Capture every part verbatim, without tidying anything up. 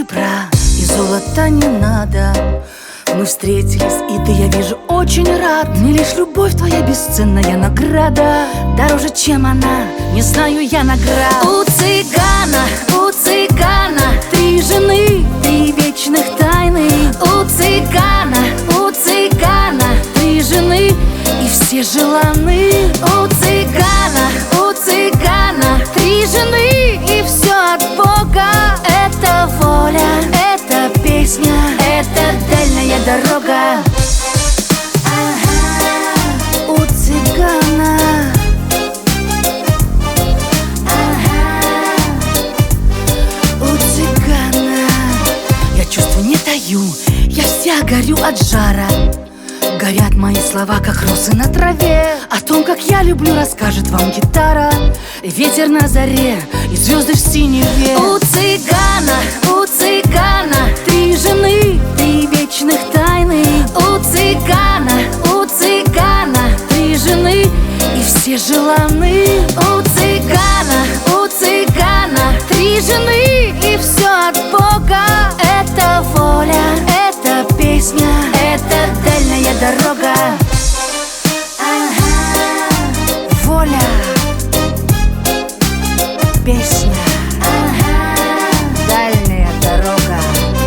серебра и золота не надо. Мы встретились, и ты, я вижу, очень рад. Мне лишь любовь твоя бесценная награда. Дороже, чем она, не знаю я наград. У цыгана, у цыгана три жены, три вечных тайны. У цыгана, у цыгана три жены, и все желаны. У цыгана, у цыгана три жены, и все от Бога. Это воля, это песня, это дальняя дорога. Ага, у цыгана. Ага, у цыгана. Я чувства не таю, я вся горю от жара. Горят мои слова, как росы на траве. О том, как я люблю, расскажет вам гитара. Ветер на заре и звезды в синеве. У цыгана, у цыгана три жены, три вечных тайны. У цыгана, у цыгана три жены, и все желаны. У цыгана, у цыгана три жены, и все от Бога. Это воля, это песня, это дальняя дорога. Ага, воля, песня, ага, дальняя дорога.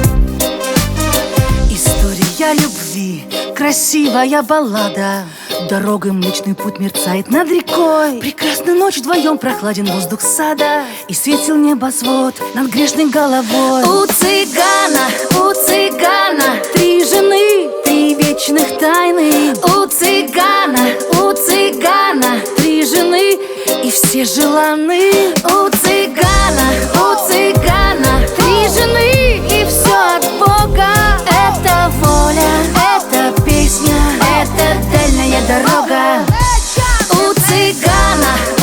История любви, красивая баллада. Дорогой Млечный Путь мерцает над рекой. Прекрасная ночь, вдвоем прохладен воздух сада, и светил небосвод над грешной головой. У цыгана, у цыгана три жены, три вечных тайны. У цыгана, у цыгана три жены, и все желаны. У цыгана, у цыгана три жены, и все от Бога. Это воля, это песня, это дальняя дорога. У цыгана.